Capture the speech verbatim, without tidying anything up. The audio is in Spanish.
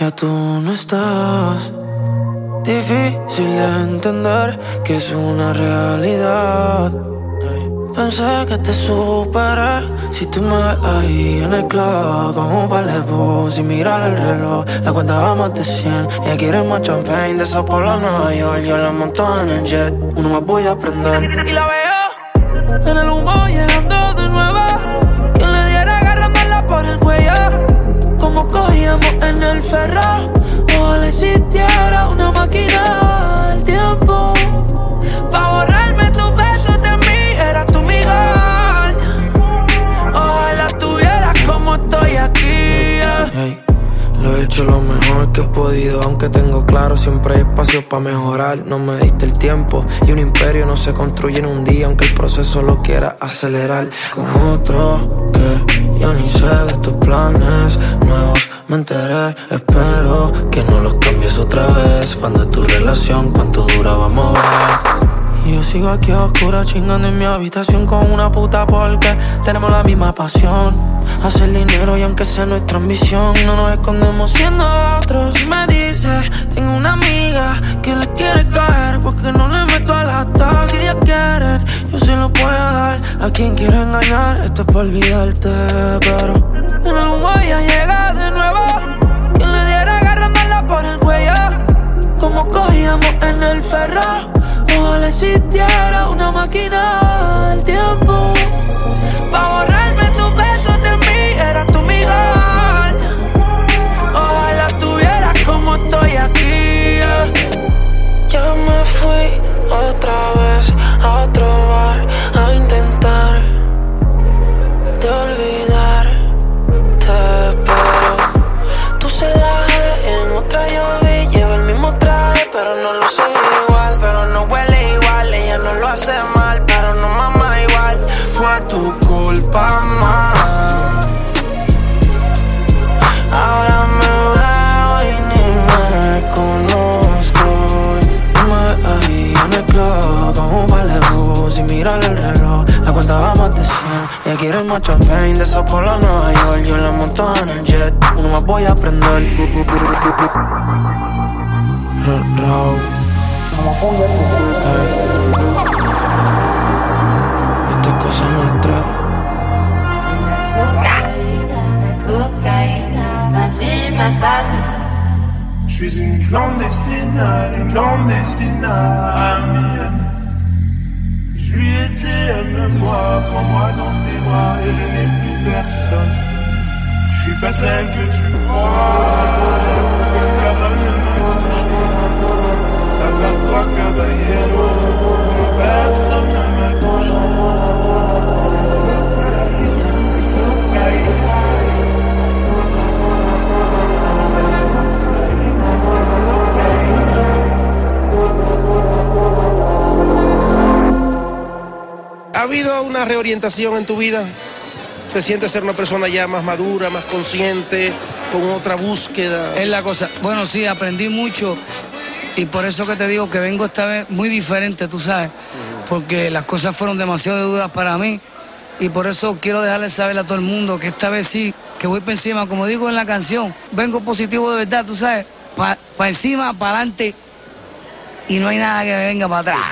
ya tú no estás. Difícil de entender que es una realidad. Pensé que te superé. Si tú me ves ahí en el club con un par de bus y mirar el reloj, la cuenta va más de cien. Ella quiere más champagne, de Sao Paulo a Nueva York. Yo la monto en el jet, uno más voy a aprender. Y la veo en el humo llegando de nuevo. Quien le diera agarrándola por el cuello, como cogíamos en el ferro. Ojalá existiera una máquina del tiempo pa' borrarme tus besos de mí. Eras tú mi gol. Ojalá tuvieras como estoy aquí, yeah. Hey, lo he hecho lo mejor que he podido, aunque tengo claro siempre hay espacio para mejorar. No me diste el tiempo y un imperio no se construye en un día, aunque el proceso lo quiera acelerar. Con otro que yo ni sé de tus planes nuevos me enteré, espero que no los cambies otra vez. Fan de tu relación, cuánto dura, vamos a ver. Y yo sigo aquí a oscuras chingando en mi habitación con una puta porque tenemos la misma pasión, hacer dinero y aunque sea nuestra ambición, no nos escondemos siendo otros. Y me dice, tengo una amiga que le quiere caer porque no le meto a las dos. Si ella quiere, yo se lo puedo dar a quien quiera engañar. Esto es para olvidarte, pero en el humo ella llega de nuevo. Quien le diera agarrándola por el cuello, como cogíamos en el ferro. Ojalá existiera una máquina del tiempo pa' borrarme tus besos de mí. Eras tú mi gol. Ojalá tuvieras como estoy aquí, yeah. Ya me fui otra vez a otro bar a intentar de olvidarte, pero tú se la en otra yo vi. Lleva el mismo traje, pero no lo sé igual. Pero no huele igual, ella no lo hace mal, pero no mama igual. Fue tu culpa más. Ahora me veo y ni me reconozco. No me ves ahí en el club con un par de bus y mirar el reloj, la cuenta va más de cien. Ella quiere más champagne, de Sao Paulo a Nueva York. Yo la monto en el jet, uno más voy a aprender. Raúl, esto es cosa nuestra. Je suis une clandestine, une clandestine amienne. Je lui étais, elle me voit, prends-moi dans tes bras et je n'ai plus personne. Je suis pas celle que tu crois, personne ne m'a touché. À part toi, caballero, personne ne m'a touché. ¿Ha habido una reorientación en tu vida? ¿Se siente ser una persona ya más madura, más consciente, con otra búsqueda? Es la cosa. Bueno, sí, aprendí mucho y por eso que te digo que vengo esta vez muy diferente, tú sabes, uh-huh. Porque las cosas fueron demasiado duras para mí y por eso quiero dejarle saber a todo el mundo que esta vez sí, que voy para encima, como digo en la canción, vengo positivo de verdad, tú sabes, para pa encima, para adelante y no hay nada que me venga para atrás.